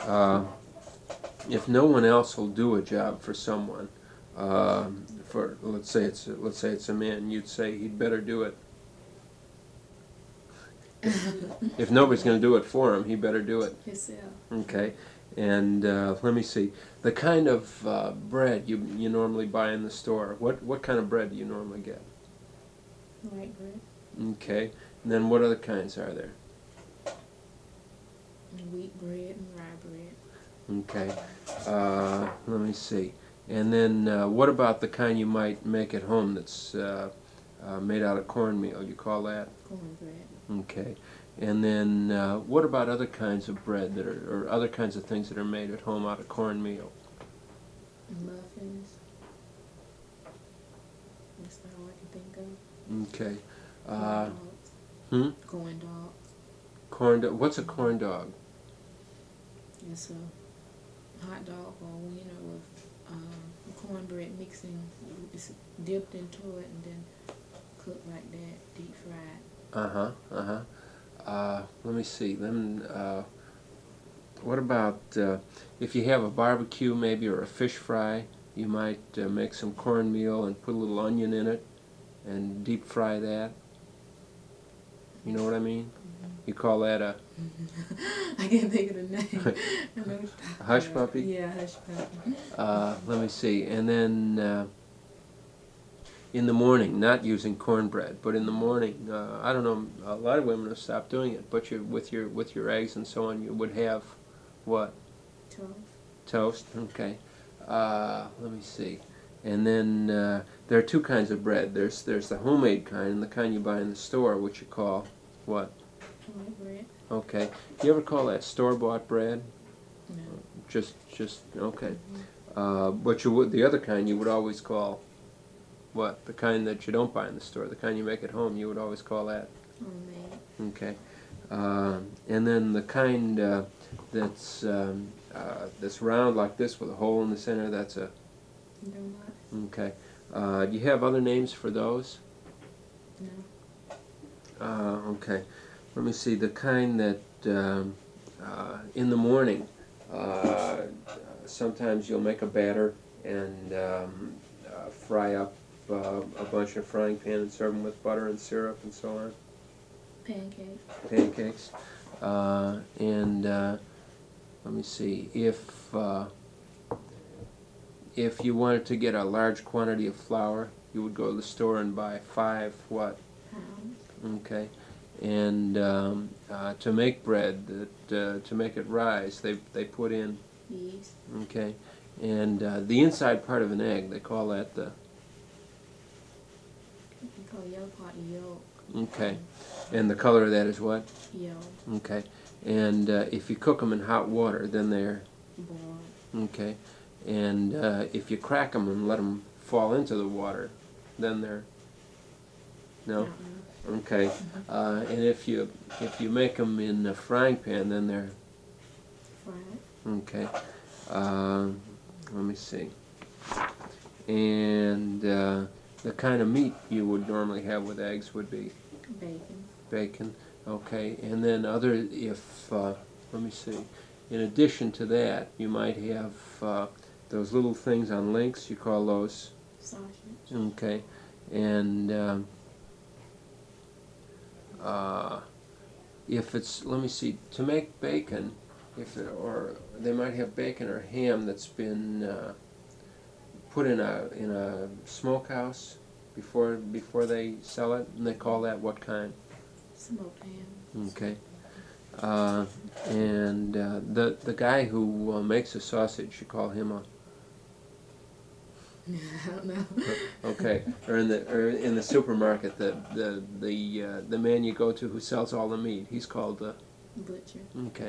uh, if no one else will do a job for someone, for let's say it's a man, you'd say he'd better do it. If nobody's going to do it for him, he better do it. Himself. Okay, and let me see. The kind of bread you normally buy in the store. What kind of bread do you normally get? White bread. Okay, and then what other kinds are there? Wheat bread and rye bread. Okay, let me see. And then what about the kind you might make at home that's made out of cornmeal? You call that? Cornbread. Okay. And then what about other kinds of bread that are, or other kinds of things that are made at home out of cornmeal? Muffins. That's all I can think of. Okay. Corn dogs. Corn dogs. Corn dog. What's a corn dog? It's a hot dog or wiener with cornbread mixing. It's dipped into it and then cooked like that, deep fried. Let me see. Then, what about if you have a barbecue maybe or a fish fry, you might make some cornmeal and put a little onion in it and deep fry that. You know what I mean? You call that a... I can't think of the name. Hush puppy? Yeah, hush puppy. Let me see. And then in the morning, not using cornbread, but in the morning, I don't know, a lot of women have stopped doing it, but with your eggs and so on, you would have what? Toast. Toast, okay. Let me see. And then there are two kinds of bread. There's the homemade kind and the kind you buy in the store, which you call what? White bread. Okay. You ever call that store-bought bread? No. Just okay. But you would, the other kind you would always call what? The kind that you don't buy in the store, the kind you make at home, you would always call that? Homemade. Okay. And then the kind that's round like this with a hole in the center, that's a... Donut. Okay. Do you have other names for those? No. Okay. Let me see. The kind that in the morning, sometimes you'll make a batter and fry up a bunch in a frying pan and serve them with butter and syrup and so on. Pancakes. Pancakes. And let me see. If you wanted to get a large quantity of flour, you would go to the store and buy 5 what? Pounds. Okay. And to make bread, to make it rise, they put in... Yeast. Okay. And the inside part of an egg, they call that the... We call the yellow part yolk. Okay. And the color of that is what? Yolk. Okay. And if you cook them in hot water, then they're... Boiled. Okay. And if you crack them and let them fall into the water, then they're... No? Okay. And if you make them in a frying pan, then they're... Fried. Okay. Let me see. And the kind of meat you would normally have with eggs would be? Bacon. Bacon. Okay. And then let me see. In addition to that, you might have those little things on links. You call those? Sausage. Okay. And if it's, let me see, to make bacon, or they might have bacon or ham that's been put in a smokehouse before they sell it, and they call that what kind? Smoked ham. Okay. And the guy who makes a sausage, you call him a... I don't know. Okay. Or in the supermarket, the man you go to who sells all the meat, he's called the... Butcher. Okay.